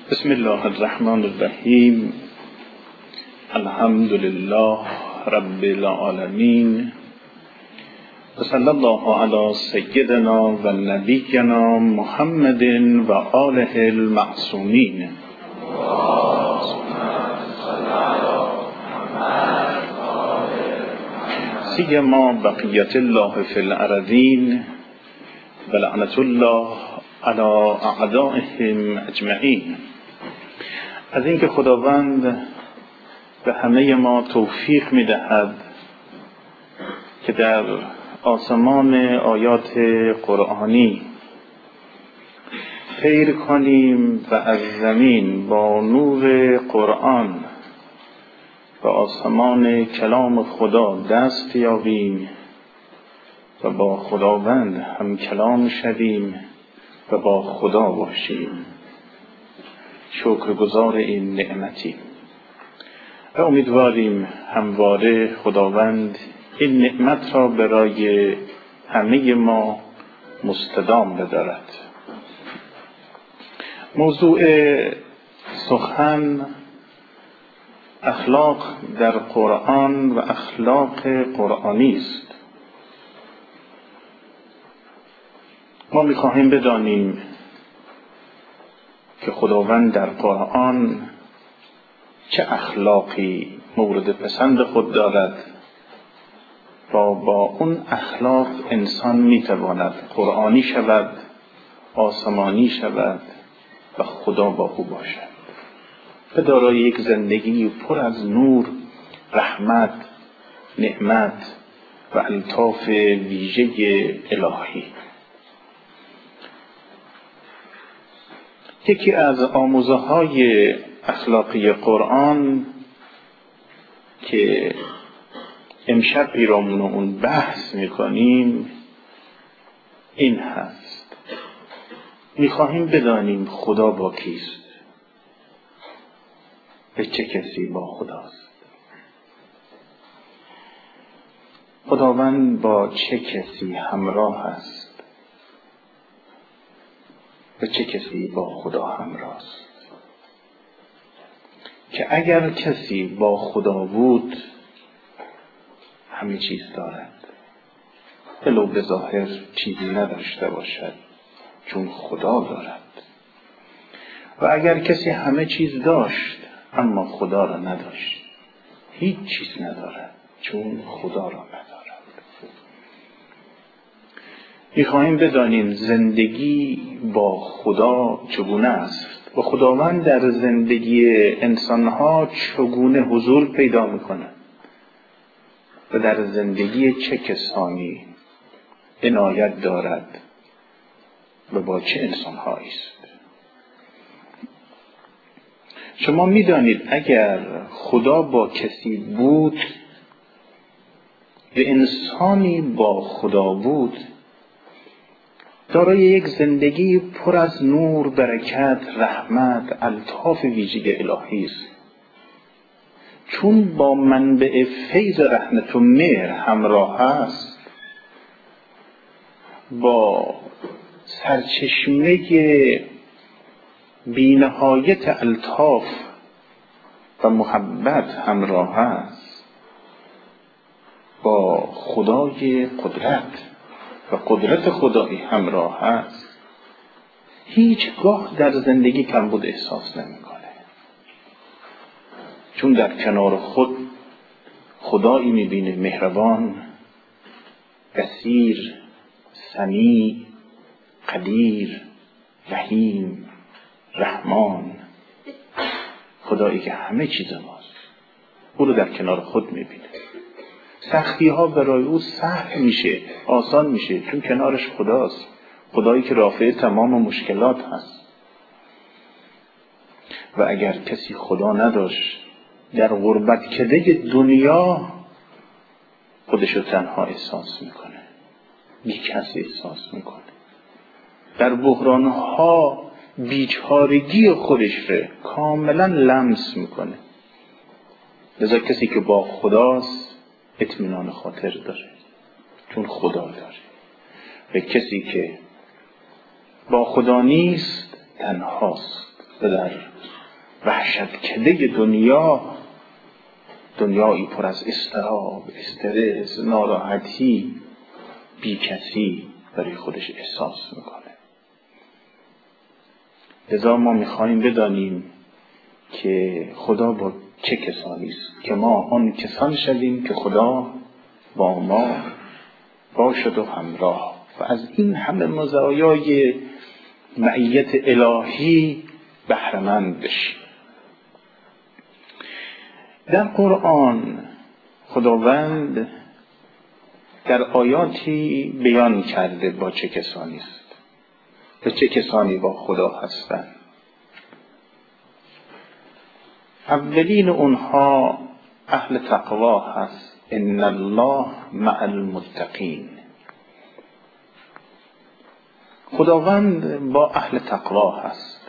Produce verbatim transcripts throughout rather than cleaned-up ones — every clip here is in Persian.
بسم الله الرحمن الرحیم. الحمد لله رب العالمین و صلی الله علی سیدنا و نبینا محمد و آله المعصومین. سیما بقیت الله فی الارضین و لعنت الله علی اعدائهم اجمعین. از اینکه خداوند به همه ما توفیق می‌دهد که در آسمان آیات قرآنی سیر کنیم و از زمین با نور قرآن و آسمان کلام خدا دست یابیم و با خداوند هم کلام شویم و با خدا باشیم. شکرگزار این نعمتی و امیدواریم همواره خداوند این نعمت را برای همه ما مستدام بدارد. موضوع سخن اخلاق در قرآن و اخلاق قرآنی است. ما می‌خواهیم بدانیم که خداوند در قرآن چه اخلاقی مورد پسند خود دارد و با اون اخلاق انسان میتواند قرآنی شود، آسمانی شود و خدا با او باشد و دارای یک زندگی پر از نور، رحمت، نعمت و الطاف ویژه الهی. یکی از آموزه های اخلاقی قرآن که امشب پیرامون اون بحث میکنیم این هست. میخواهیم بدانیم خدا با کیست و چه کسی با خداست. خداوند با چه کسی همراه است و چه کسی با خدا همراه است. که اگر کسی با خدا بود همه چیز دارد، ولو به ظاهر چیزی نداشته باشد چون خدا دارد، و اگر کسی همه چیز داشت اما خدا را نداشت، هیچ چیز ندارد چون خدا را ندارد. می‌خواهیم بدانیم زندگی با خدا چگونه است و خداوند در زندگی انسانها چگونه حضور پیدا می‌کند و در زندگی چه کسانی عنایت دارد و با چه انسان‌هایی است. شما می‌دانید اگر خدا با کسی بود و انسانی با خدا بود، دارای یک زندگی پر از نور، برکت، رحمت، الطاف ویژه الهی است. چون با منبع فیض رحمت و مهر همراه است، با سرچشمه بی‌نهایت الطاف و محبت همراه است، با خدای قدرت و قدرت خدایی همراه است، هیچگاه در زندگی کمبود احساس نمی‌کنه. چون در کنار خود خدایی می‌بینه مهربان، بصیر، سمیع، قدیر، رحیم، رحمان، خدایی که همه چیز ماست. او رو در کنار خود می‌بینه. سختی ها برای او سهل میشه، آسان میشه، چون کنارش خداست. خدایی که رافع تمام مشکلات هست. و اگر کسی خدا نداشت، در غربت کده دنیا خودشو تنها احساس میکنه، بی کسی احساس میکنه، در بحرانها بیچارگی خودش رو کاملا لمس میکنه. لذا کسی که با خداست اطمینان خاطر داره چون خدا داره، و کسی که با خدا نیست تنهاست و در وحشتکده دنیا، دنیایی پر از اضطراب، استرس، ناراحتی، بی کسی برای خودش احساس میکنه. لذا ما میخوایم بدانیم که خدا با چه کسانی است، که ما آن کسان شدیم که خدا با ما باشد و همراه و از این همه مزایای معیت الهی بهره‌مند بشیم. در قرآن خداوند در آیاتی بیان کرده با چه کسانی است و چه کسانی با خدا هستند. اولین اونها اهل تقوا هست. ان الله مع المتقین. خداوند با اهل تقوا هست.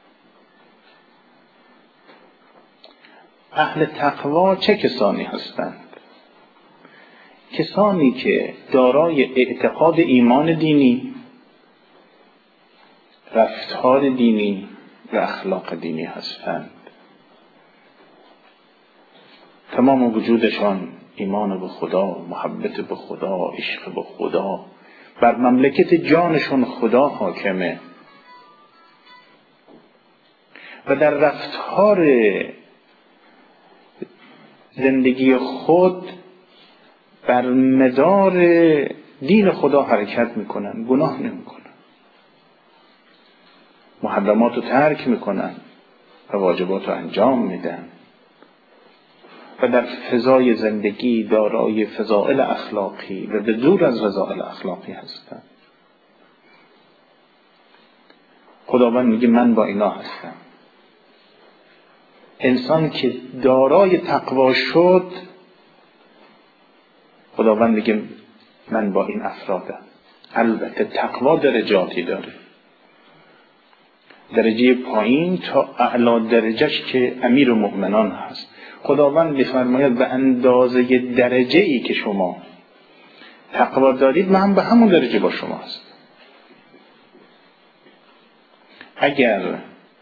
اهل تقوا چه کسانی هستند؟ کسانی که دارای اعتقاد ایمان دینی، رفتار دینی و اخلاق دینی هستند. تمام وجودشان ایمان به خدا، محبت به خدا، عشق به خدا، بر مملکت جانشون خدا حاکمه و در رفتار زندگی خود بر مدار دین خدا حرکت میکنن، گناه نمیکنن، محرمات رو ترک میکنن و واجبات رو انجام میدن و در فضای زندگی دارای فضائل اخلاقی و به دور از رذائل اخلاقی هستن. خداوند میگه من با اینا هستم. انسان که دارای تقوا شد، خداوند میگه من با این افرادم. البته تقوا درجاتی داره، درجه پایین تا اعلی درجهش که امیر المؤمنان هست. خداوند میفرماید به اندازه درجه ای که شما تقوا دارید من به همون درجه با شما هست. اگر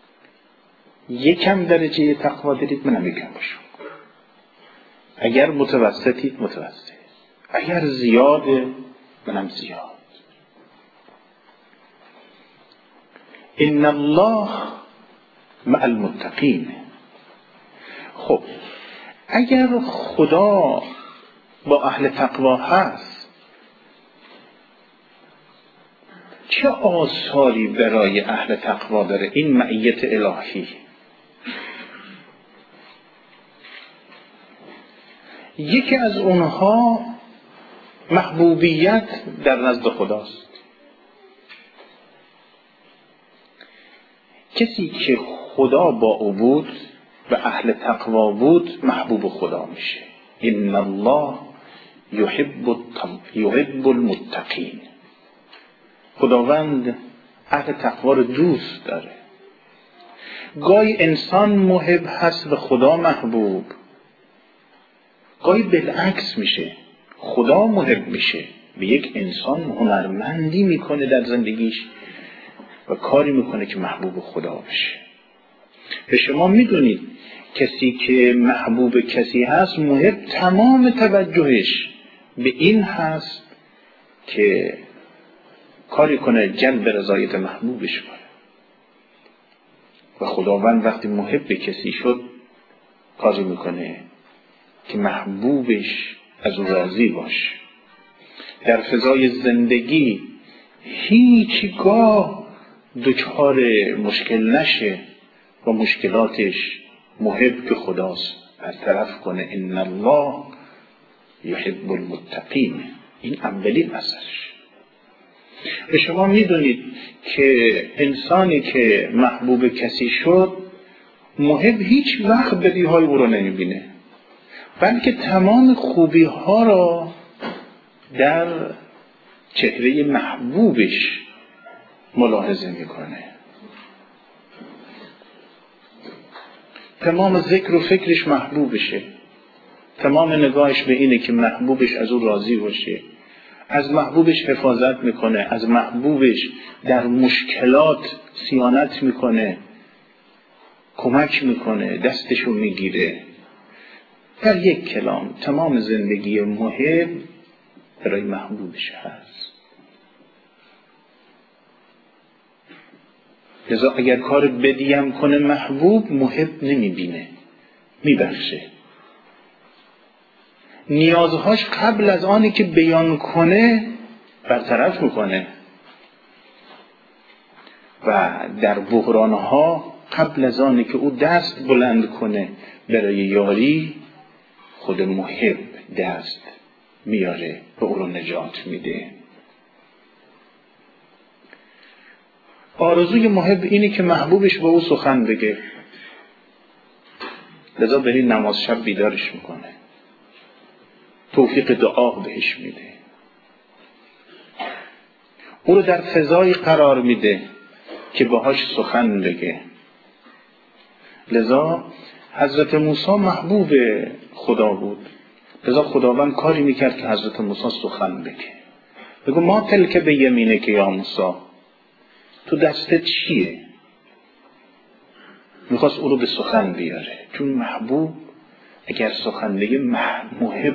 یکم درجه تقوا دارید منم یکم با شما. اگر متوسطید متوسط، اگر زیاده منم زیاد. ان الله مع المتقین. خب اگر خدا با اهل تقوا هست، چه آثاری برای اهل تقوا داره این معیت الهی؟ یکی از اونها محبوبیت در نزد خداست. کسی که خدا با او بود و اهل تقوا بود محبوب خدا میشه. ان الله یحب یحب المتقین. خداوند اهل تقوا رو دوست داره. گاهی انسان محب هست و خدا محبوب، گاهی بالعکس میشه، خدا محب میشه، به یک انسان هنرمندی میکنه در زندگیش و کاری میکنه که محبوب خدا بشه. به شما میدونید کسی که محبوب کسی هست، محب تمام توجهش به این هست که کاری کنه جلب رضایت محبوبش کنه. و خداوند وقتی محب کسی شد کاری میکنه که محبوبش از او راضی باشه. در فضای زندگی هیچگاه دچار مشکل نشه و مشکلاتش محب که خداست برطرف کنه. ان الله یحب المتقین. این اولین اثرش. و شما میدونید که انسانی که محبوب کسی شد، محب هیچ وقت بدیهای او رو نمیبینه، بلکه تمام خوبی ها را در چهره محبوبش ملاحظه میکنه. تمام ذکر و فکرش محبوبشه، تمام نگاهش به اینه که محبوبش از او راضی باشه، از محبوبش حفاظت میکنه، از محبوبش در مشکلات صیانت میکنه کمک میکنه، دستشو میگیره. در یک کلام تمام زندگی محب برای محبوبش هست. لذا اگر کار بدیم کنه محبوب، محب نمیبینه، میبخشه. نیازهاش قبل از آنی که بیان کنه برطرف میکنه و در بحرانها قبل از آنی که او دست بلند کنه برای یاری، خود محب دست میاره و او رو نجات میده. آرزوی محب اینه که محبوبش با او سخن بگه. لذا به این نماز شب بیدارش میکنه، توفیق دعا بهش میده، او رو در فضای قرار میده که باهاش سخن بگه. لذا حضرت موسی محبوب خدا بود، لذا خداوند کاری میکرد که حضرت موسی سخن بگه. بگو ما تلک به یمینه که یا موسی، تو دستت چیه؟ میخواست او رو به سخن بیاره، چون محبوب اگر سخن بگه محب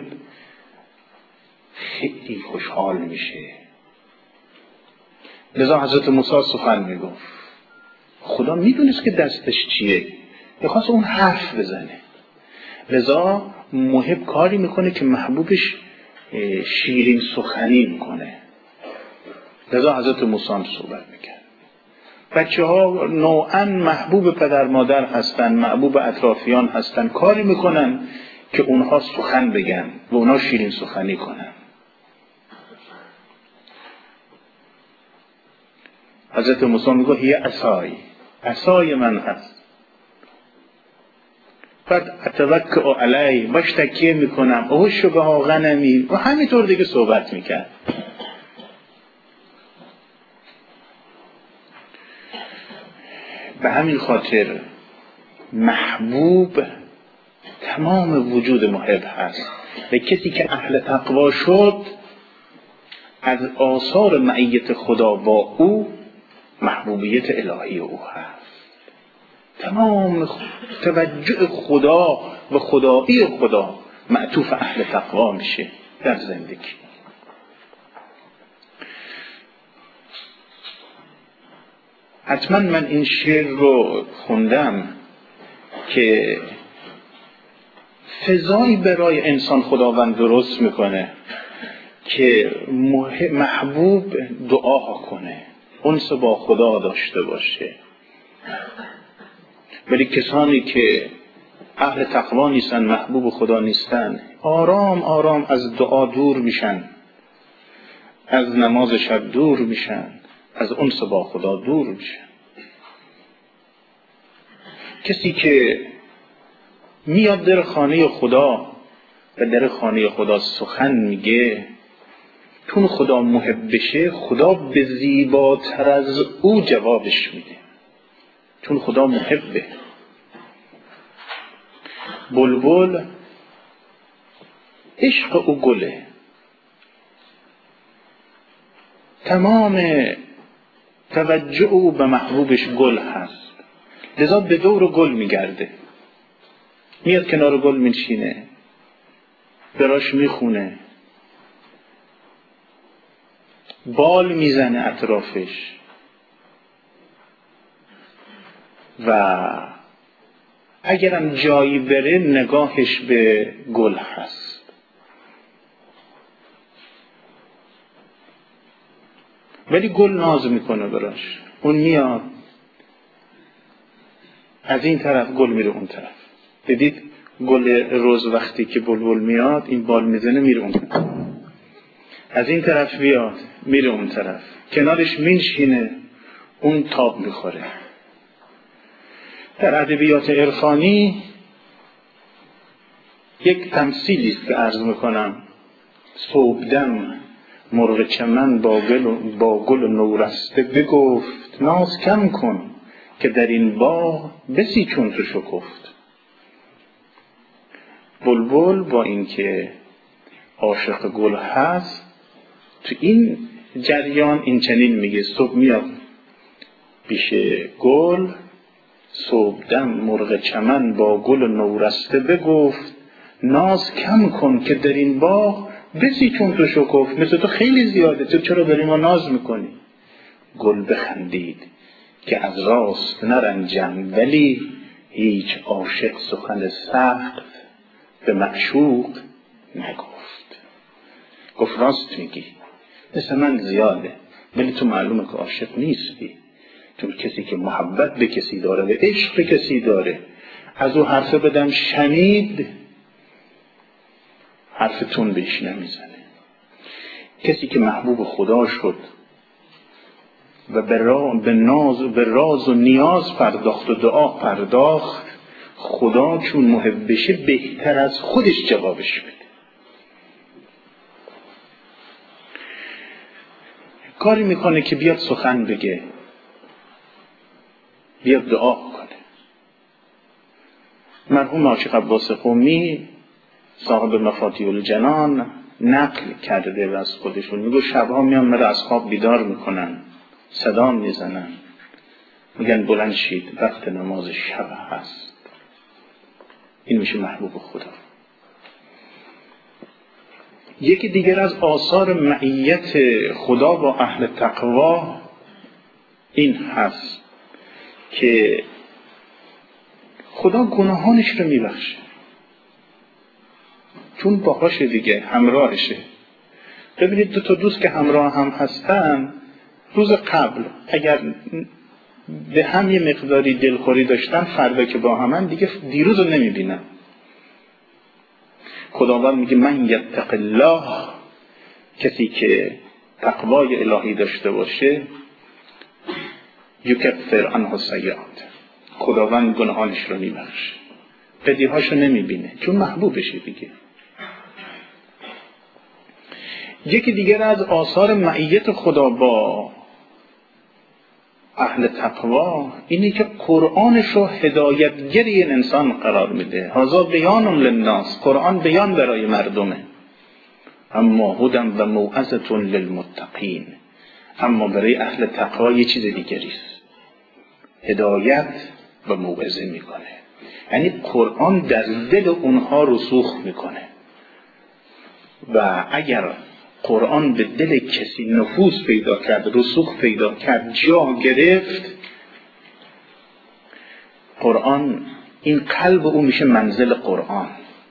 خیلی خوشحال میشه. لذا حضرت موسی سخن میگفت. خدا میدونست که دستش چیه، میخواست اون حرف بزنه. لذا محب کاری میکنه که محبوبش شیرین سخنی میکنه. لذا حضرت موسی هم صحبت میکرد. بچه ها نوعاً محبوب پدر مادر هستن، محبوب اطرافیان هستن، کاری میکنن که اونها سخن بگن و اونها شیرین سخنی کنن. حضرت موسی میگه هی عصای، عصای من هست، بعد اتوکل علی، باش تکیه میکنم، اوشو به غنمی، و همینطور دیگه صحبت میکرد. به همین خاطر محبوب تمام وجود محب هست و کسی که اهل تقوا شد از آثار معیت خدا با او محبوبیت الهی او هست. تمام توجه خدا و خدایی خدا معطوف اهل تقوا میشه در زندگی. حتما من این شعر رو خوندم که فضایی برای انسان خداوند درست میکنه که محبوب دعا کنه، انس با خدا داشته باشه. ولی کسانی که اهل تقوا نیستن، محبوب خدا نیستن، آرام آرام از دعا دور میشن، از نماز شب دور میشن، از انس با خدا دور میشن. کسی که میاد در خانه خدا و در خانه خدا سخن میگه، چون خدا محب بشه، خدا به زیباتر از او جوابش میده، چون خدا محبه. بلبل عشق او گله، تمام توجه او به محبوبش گل هست، لذا به دور گل میگرده، میاد کنار گل میشینه، براش میخونه، بال میزنه اطرافش و اگرم جایی بره نگاهش به گل هست. ولی گل ناز میکنه براش، اون میاد از این طرف، گل میره اون طرف. دیدید گل روز وقتی که بلبل میاد این بال میزنه میره اون طرف، از این طرف بیاد میره اون طرف، کنارش میشینه، اون تاب میخوره. در ادبیات عرفانی یک تمثیلی است که عرض میکنم. صبحدم مرغ چمن با گل با گل نورسته بگفت، ناز کم کن که در این باغ بسی چون تو شکفت. بلبل با اینکه عاشق گل هست، تو این جریان این چنین میگه، صبح میاد پیش گل صبحدم مرغ چمن با گل نورسته بگفت ناز کم کن که در این باغ بسی چون تو شکفت. مثل تو خیلی زیاده، تو چرا داری ما ناز میکنی؟ گل بخندید که از راست نرنجم، ولی هیچ عاشق سخن سخت به معشوق نگفت. گفت راست میگی، مثل من زیاده، ولی تو معلومه که عاشق نیستی. چون کسی که محبت به کسی داره و عشق به کسی داره، از او حرف بدم شنید، حرفتون بهش نمیزنه. کسی که محبوب خدا شد و به, را... به ناز و به راز و نیاز پرداخت و دعا پرداخت، خدا چون محب بشه بهتر از خودش جوابش بده. کاری میکنه که بیاد سخن بگه، بیاد دعا کنه. مرحوم عاشق عباس قمی صاحب مفاتیح الجنان نقل کرده و از خودشون میگه شبها میان مرا از خواب بیدار میکنن، صدا میزنن، میگن بلند شید وقت نماز شب هست. این میشه محبوب خدا. یکی دیگر از آثار معیت خدا با اهل تقوا این هست که خدا گناهانش رو میبخشه، چون باهاشه دیگه، همراهشه. ببینید دو تا دوست که همراه هم هستن، روز قبل اگر به هم یه مقداری دلخوری داشتن، فردا که با همن دیگه دیروز رو نمیبینن. خداوند میگه من یتق الله، کسی که تقوای الهی داشته باشه، یکفر عنه سیئات، خداوند گناهانش رو میبخشه، بدیهاشو نمیبینه، چون محبوبشه دیگه. یکی دیگر از آثار معیت خدا با اهل تقوا اینه که قرآنش رو هدایتگر این انسان قرار میده. هذا بیان للناس، قرآن بیان برای مردمه. اما هدی و موعظة للمتقین، اما برای اهل تقوا یه چیز دیگری است، هدایت و موعظه میکنه. یعنی قرآن در دل اونها رسوخ میکنه و اگر قرآن به دل کسی نفوذ پیدا کرد، رسوخ پیدا کرد، جا گرفت، قرآن این قلب او میشه منزل قرآن،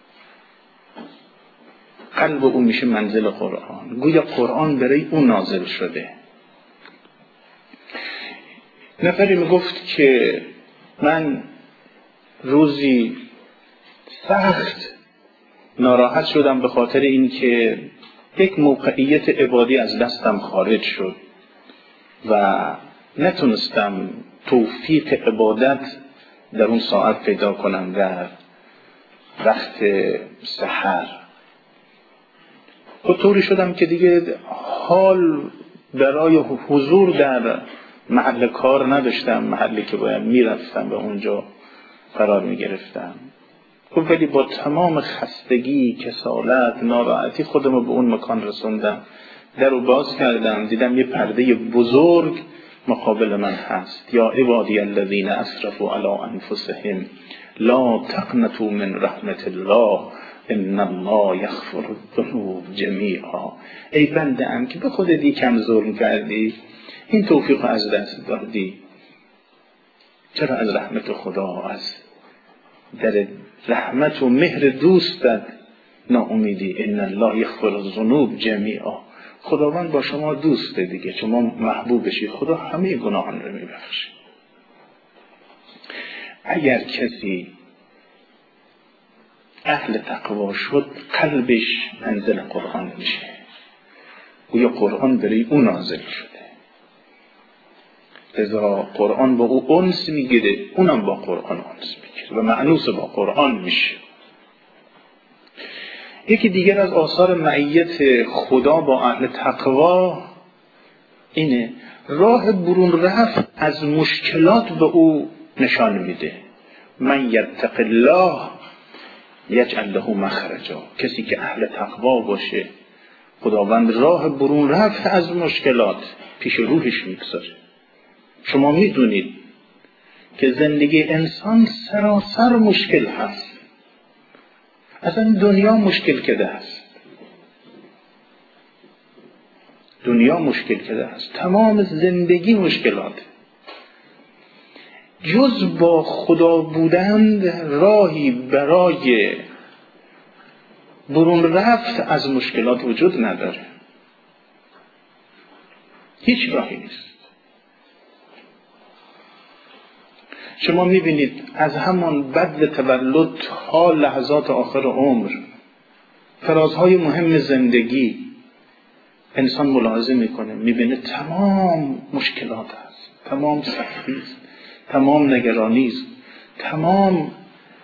قلب او میشه منزل قرآن، گویا قرآن برای او نازل شده. نفری میگفت که من روزی سخت ناراحت شدم به خاطر این که یک موقعیت عبادی از دستم خارج شد و نتونستم توفیق عبادت در اون ساعت پیدا کنم در وقت سحر. و طوری شدم که دیگه حال برای حضور در محل کار نداشتم، محلی که باید میرفتم و اونجا قرار میگرفتم. خب ولی با تمام خستگی، کسالت، ناراحتی خودم رو به اون مکان رسوندم. در رو باز کردم، دیدم یه پرده بزرگ مقابل من هست. یا عبادی الذین اسرفوا علی انفسهم لا تقنطوا من رحمت الله ان الله یغفر الذنوب جمیعا. ای بنده ام که به خودت یکم ظلم کردی، این توفیق از دست دادی، چرا از رحمت خدا، از در رحمت و مهر دوستت ناامیدی؟ ان الله یغفر الذنوب جمیعا. خداوند با شما دوسته دیگه، شما محبوب بشی، خدا همه گناهان رو میبخشه. اگر کسی اهل تقوا شد، قلبش منزل قرآن میشه، گویا قرآن برای اون نازل شده، لذا قرآن با او انس میگیره، اونم با قرآن انس میگیره و مأنوس با قرآن میشه. یکی دیگر از آثار معیت خدا با اهل تقوا اینه راه برون رفت از مشکلات به او نشان میده. من یتق الله یجعل له مخرجا. کسی که اهل تقوا باشه، خداوند راه برون رفت از مشکلات پیش روحش میگذاره. شما میدونید که زندگی انسان سراسر مشکل هست. اصلا دنیا مشکل کده است. دنیا مشکل کده است. تمام زندگی مشکلاته. جز با خدا بودند راهی برای برون رفت از مشکلات وجود نداره. هیچ راهی نیست. شما میبینید از همان بدو تولد تا لحظات آخر عمر، فرازهای مهم زندگی، انسان ملاحظه میکنه، میبینه تمام مشکلات هست، تمام سختی است، تمام نگرانی است، تمام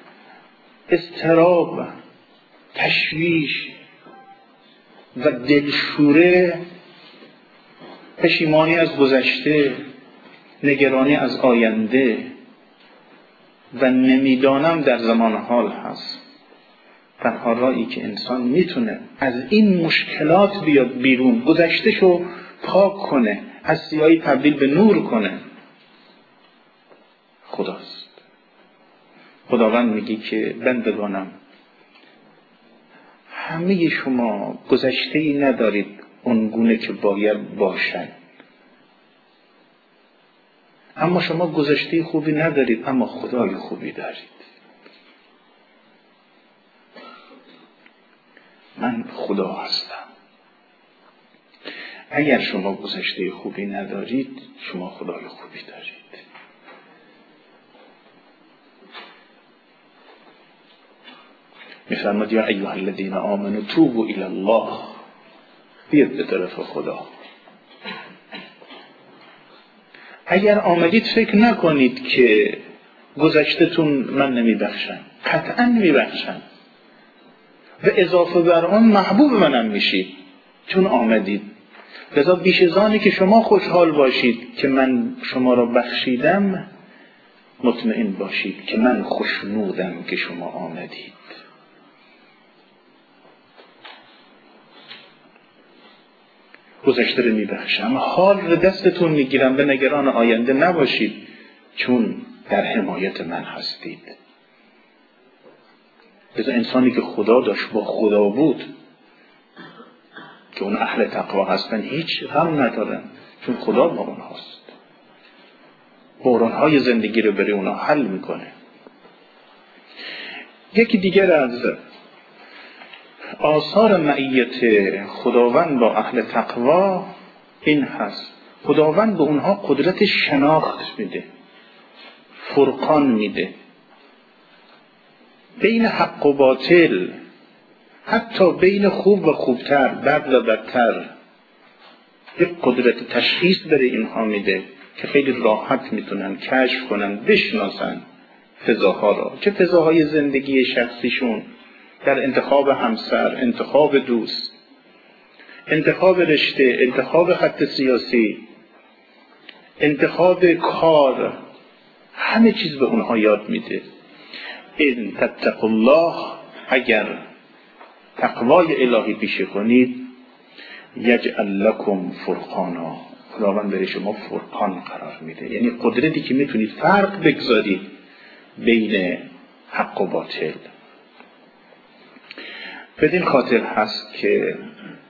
اضطراب، تشویش و دلشوره، پشیمانی از گذشته، نگرانی از آینده و نمیدانم در زمان حال هست. تنها راهی که انسان میتونه از این مشکلات بیاد بیرون، گذشتهشو پاک کنه، از سیاهی تبدیل به نور کنه، خداست. خداوند میگه که بندگانم، همه شما گذشته‌ای ندارید اونگونه که باید باشد، اما شما گذشته خوبی ندارید اما خدای خوبی دارید. من خدا هستم. اگر شما گذشته خوبی ندارید، شما خدای خوبی دارید. میفرماد یا ایها الذین آمنوا توبوا الی الله، بیاد به طرف خدا. اگر آمدید فکر نکنید که گذشته‌تون من نمیبخشم، قطعا میبخشم و اضافه بر آن محبوب منم میشید چون آمدید. لذا بیش از آنی که شما خوشحال باشید که من شما را بخشیدم، مطمئن باشید که من خوشنودم که شما آمدید. گذشته رو میبخشم، حال رو دستتون میگیرم، به نگران آینده نباشید چون در حمایت من هستید. لذا انسانی که خدا داشت، با خدا بود، که اون اهل تقوا هستن، هیچ غم ندارن چون خدا با اون هست. بحران‌های زندگی رو برای اونا حل میکنه. یکی دیگر از آثار معیت خداوند با اهل تقوا این هست: خداوند به اونها قدرت شناخت میده، فرقان میده بین حق و باطل، حتی بین خوب و خوبتر، بد و بدتر. یک قدرت تشخیص برای اینها میده که خیلی راحت میتونن کشف کنن، بشناسن فضاها را، چه فضاهای زندگی شخصیشون، در انتخاب همسر، انتخاب دوست، انتخاب رشته، انتخاب خط سیاسی، انتخاب کار، همه چیز به اونها یاد میده. ان تتقوا الله، اگر تقوای الهی پیشه کنید، یجعل لکم فرقانا، خداوند برای شما فرقان قرار میده، یعنی قدرتی که میتونید فرق بگذارید بین حق و باطل. بدین خاطر هست که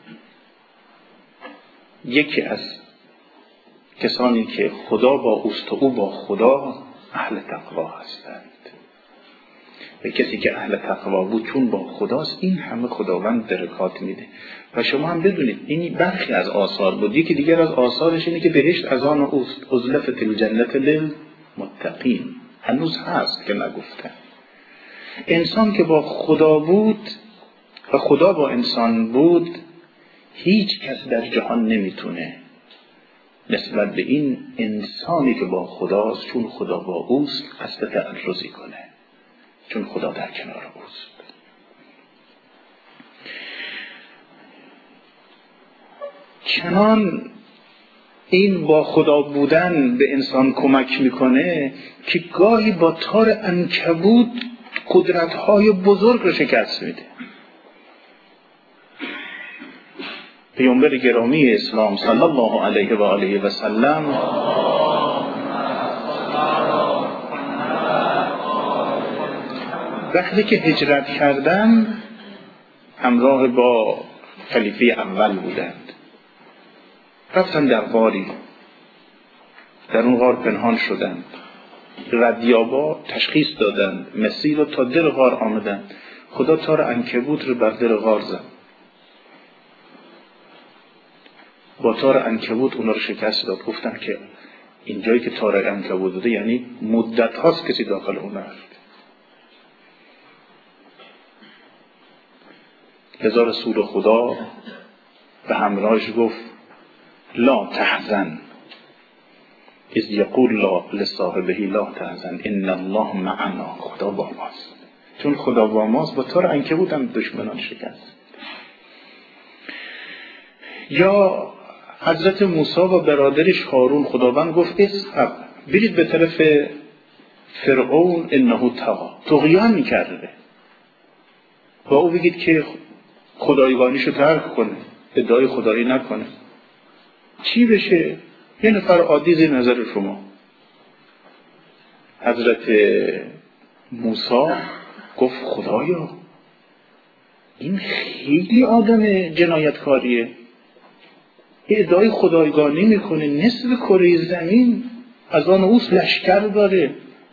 یکی از کسانی که خدا با اوست و او با خدا، اهل تقوا هستند. و کسی که اهل تقوا بود چون با خداست، این همه خداوند درکات میده. و شما هم بدونید این برخی از آثار بود. یکی دیگر از آثارش اینه که بهشت از آن اوست، ازلفت الجنت للمتقین، هنوز هست که نگفته. انسان که با خدا بود و خدا با انسان بود، هیچ کس در جهان نمیتونه نسبت به این انسانی که با خداست چون خدا با اوست قصد تعرضی کنه، چون خدا در کنار اوست. چنان این با خدا بودن به انسان کمک میکنه که گاهی با تار عنکبوت قدرت‌های بزرگ رو شکست میده. پیامبر گرامی اسلام صلی الله علیه و آله و سلم وقتی که هجرت کردند همراه با خلیفه اول بودند، رفتن در غاری، در اون غار پنهان شدند. ردیابا تشخیص دادند، مسیر رو تا در غار آمدند. خدا تار عنکبوت رو بر در غار زد، با تار عنکبوت اونا رو شکست داد. گفتن که این جایی که تار عنکبوت بوده یعنی مدت هاست کسی داخل اون رفت. لذا رسول خدا به همراهش گفت لا تحزن اذ یقول لا لصاحبه لا تحزن ان الله معنا. خدا با ماست. چون خدا با ماست با تار عنکبوت هم دشمنان شکست. یا حضرت موسی و برادرش هارون، خداوند گفت اذهب، برید به طرف فرعون انه طغی، طغیان میکرده، با او بگید که خدایگانیشو ترک کنه، ادعای خدایی نکنه. چی بشه؟ یه نفر عادی زیر نظر شما. حضرت موسی گفت خدایا این خیلی آدم جنایتکاریه، یه ادعای خدایگانی میکنه، نصف کره زمین از آن اوست، لشکر داره.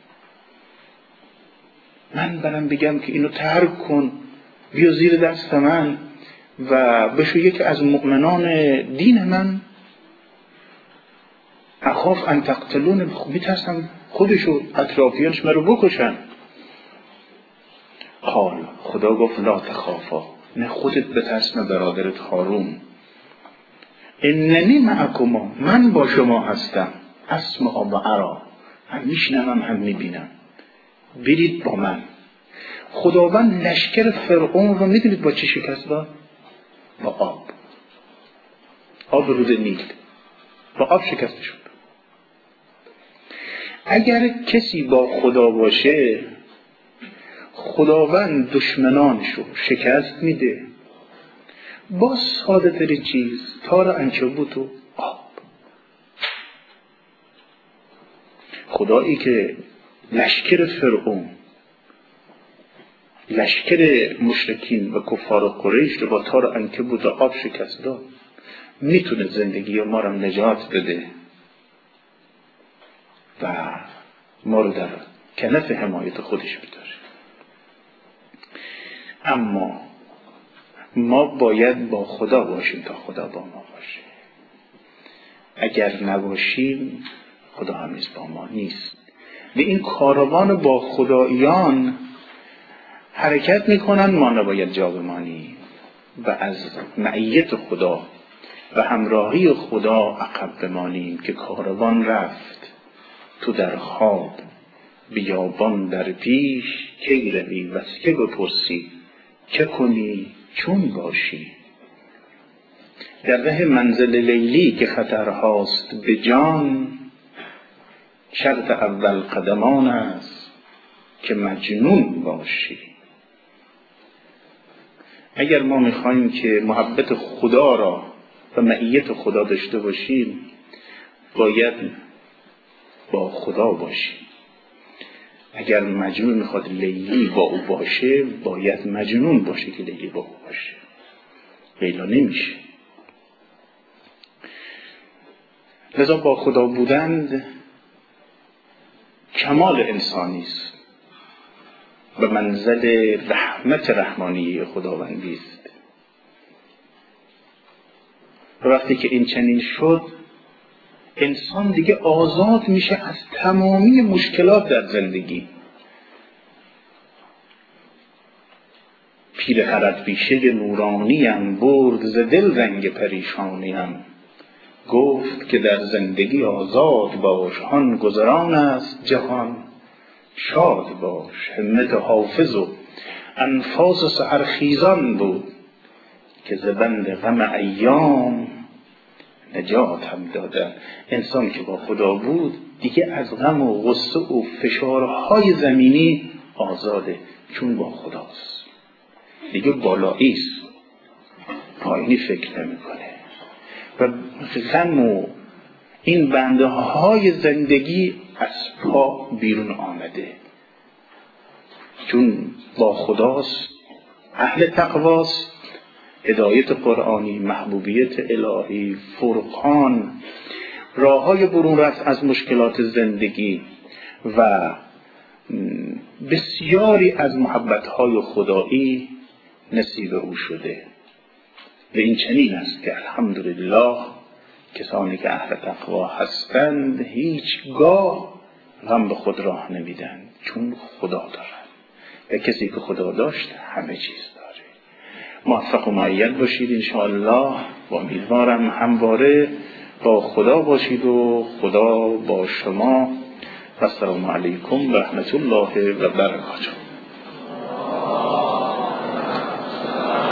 من برم بگم که اینو ترک کن، بیا زیر دست من و بشو یکی از مؤمنان دین من؟ اخاف ان تقتلون، میترسم خودشو اطرافیانش مرو بکشن. قال، خدا گفت لا تخافا، نه خودت بترس نه برادرت هارون. اننی معکما، من با شما هستم، اسمع و ارا، هم میشنوم هم میبینم، برید با من. خداوند لشکر فرعون رو میدونید با چی شکست داد؟ با آب. آب رود نیل با آب شکست شد. اگر کسی با خدا باشه خداوند دشمنانشو شکست میده با ساده ترین چیز، تار عنکبوت و آب. خدایی که لشکر فرعون، لشکر مشرکین و کفار قریش رو با تار عنکبوت و آب شکست داد، میتونه زندگی ما رو نجات بده و ما رو در کنف حمایت خودش بداره. اما ما باید با خدا باشیم تا خدا با ما باشه. اگر نباشیم خدا همیز با ما نیست. و این کاروان با خدایان حرکت میکنن، ما نباید جا بمانیم و از معیت خدا و همراهی خدا عقب بمانیم که کاروان رفت تو در خواب، بیابان در پیش کی روی و از که بپرسی چه کنی چون باشی. در ره منزل لیلی که خطرهاست به جان، شرط اول قدمان است که مجنون باشی. اگر ما میخوایم که محبت خدا را و معیت خدا داشته باشیم باید با خدا باشیم. اگر مجنون میخواد لیلی با او باشه باید مجنون باشه که لیلی با او باشه، لیلا نمیشه. لذا با خدا بودند کمال انسانی است و منزل رحمت رحمانی خداوندی است. و وقتی که این چنین شد انسان دیگه آزاد میشه از تمامی مشکلات در زندگی. پیر خرد پیشه نورانیم برد ز دل رنگ پریشانیم. گفت که در زندگی آزاد باش، هان گذران است جهان شاد باش. همت حافظ و انفاس سحرخیزان بود که ز بند غم ایام نجات هم دادن. انسان که با خدا بود دیگه از غم و غصه و فشارهای زمینی آزاده، چون با خداست. دیگه بالاییست، پایینی فکر نمیکنه و غم و این بنده های زندگی از پا بیرون آمده. چون با خداست، اهل تقواست، هدایت قرآنی، محبوبیت الهی، فرقان، راههای برون رفت از مشکلات زندگی و بسیاری از محبتهای خدایی نصیب او شده. و این چنین است که الحمدلله کسانی که اهل تقوا هستند هیچگاه غم به خود راه نمیدن، چون خدا دارن و کسی که خدا داشت همه چیز داره. موفق و مؤید باشید انشاءالله و امیدوارم همواره با خدا باشید و خدا با شما. السلام علیکم و رحمت الله و برکاته.